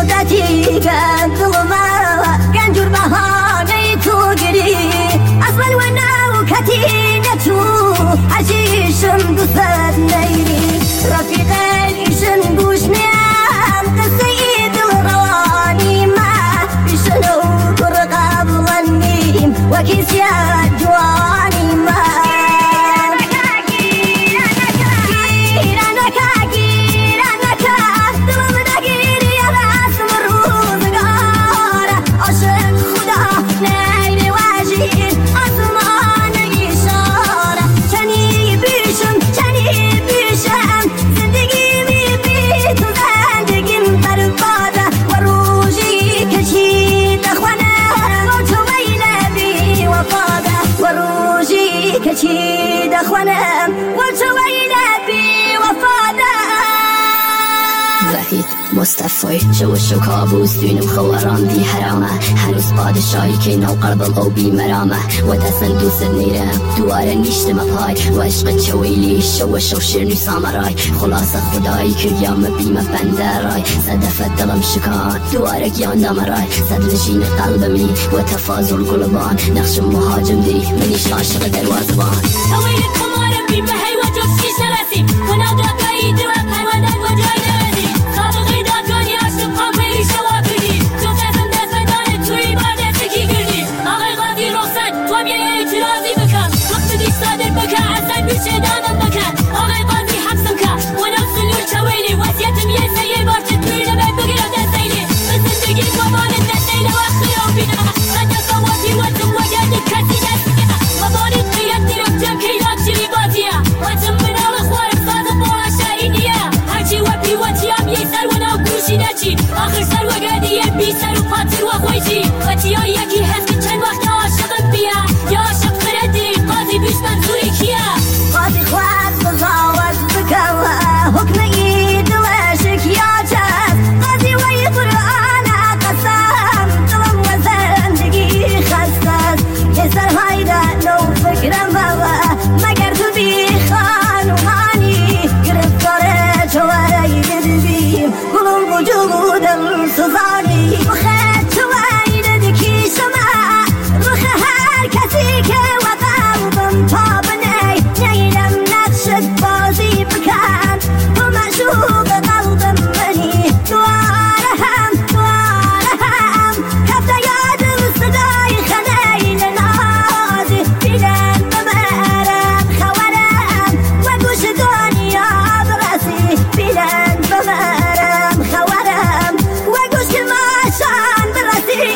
مدتی دلما گنجور بهانه تو گری اصلا و نو کتی نتو عشیشم دوست نیری رفیقیشن گوش نیم قصه دل روانی ما بیشنو در قبلنیم و کسیت جوانی ما كشي دخوانم وشوينا بي وفادا وحید مصطفی شو کابوس دوینم خواران بی حرامه هنوز پادشاهی که نو قلبم او بی مرامه و دستن دوست نیرم دواره نیشتم پای و عشق چویلی شو شیر سامرای خلاص خدایی که گیام بیم بنده رای صدفت دلم شکان دواره گیان دامرای صد نشین قلبمی و تفاضل قلبان نقش مهاجم دی منیش عاشق دروازبان طويل قمارم بی بهی و جز شیش نرسی کنال داکایی دو پروندن و جای نرسی سابقی دادگانی عشق قابلی شوابیدی جز ازم دست بدانه توی بار دستکی گردی آقای قاضی رخصت تو بیای اعتراضی بکن وقت دیش صادر بکن اصلا بیشه دانم بکن آقای قاضی حبسم کن و نفس نور چویلی وسیعتم یه سیه بارچه توی نبه بگیرم دستیلی بزندگی قبانه دستیلی وقت رو بینا رجا قواتی وزم و گردی کسی دستی مبانی قیت دیرم جم کیلات شری بازیه وزم منال خوارم سازم بالا شاینیه هرچی و پیوتیم یه سر و نو گوشی نچی آخر سر و گردیه بی سر و پاتر و خویشی وطیه یکی هست که چند وقت عاشقم بیا یا عاشق فردی قاضی بیش منظوری کیه قاضي خواد بزاوز بكوا حكمي دواشك يا جاز قاضي ويقرأ أنا قسم دلم وزندگي خستاز يسر هايدا لو فكرم بابا ما قرتو بي خانواني قرفتاره چواري بدبيم قلوم وجودم سزاني وخد چواري ندكي شما روخ هر كسي که وقلبم طابني نيلم نقشت بازي بكان ومعشوق قلبم مني دوارهم كفتا يادم صداي خليل نازي بلان بمرم خوارم وقوش دنيا براسي بلان بمرم خوارم وقوش كماشان براسي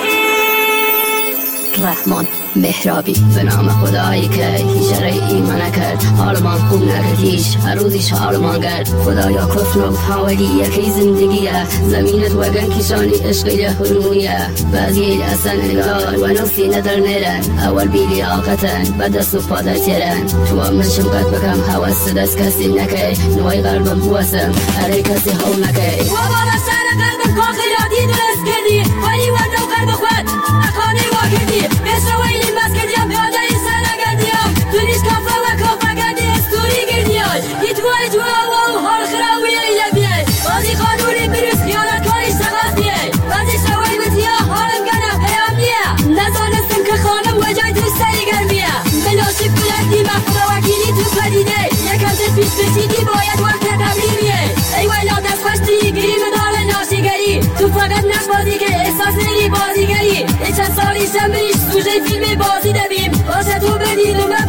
رحمان مهرابی به نام خدایی که هیچ ایمان نکرد حالمان خوب نکرد هیچ هر روزیش حالمان کرد خدایا کفن و حوالی یکی زندگیه زمینت وگن کشانی عشقی هرمونیه بعضی اصلا انگار و نفسی ندر نیرن اول بیلی آقتن بعد دست و پادر تیرن تو هم من شمقت بکم حواست دست کسی نکی نوی قلبم بواسم هره کسی حول نکی و بابا سر قلبم کاخیاتی درست کردی ولی وردم قلب خود اقانه واکردی بشویلی بس کردیم بیاده این سر نگردیم تو نیش کافه و کافه گردی استوری گردیم یتوای جوا و حال خراوی ایله بیای بازی خانوری بروز خیالت کاری شغاز بیای بازی شوی بتیا حالم گنم پیام نیه نزانستم که خانم و جای تو سری گرمیه بلاشی بلندی مخدا وکیلی تو پدیده یکم تر پیش بشیدی باید وقت تبلیمیه ای ویلا دست خوشتی گریم دار ناشیگری تو فقط نش بازی که احساس نیری بازیگری ای چند سالی شم بریش سوژه فیلم بازی دبیم باشه تو بدید و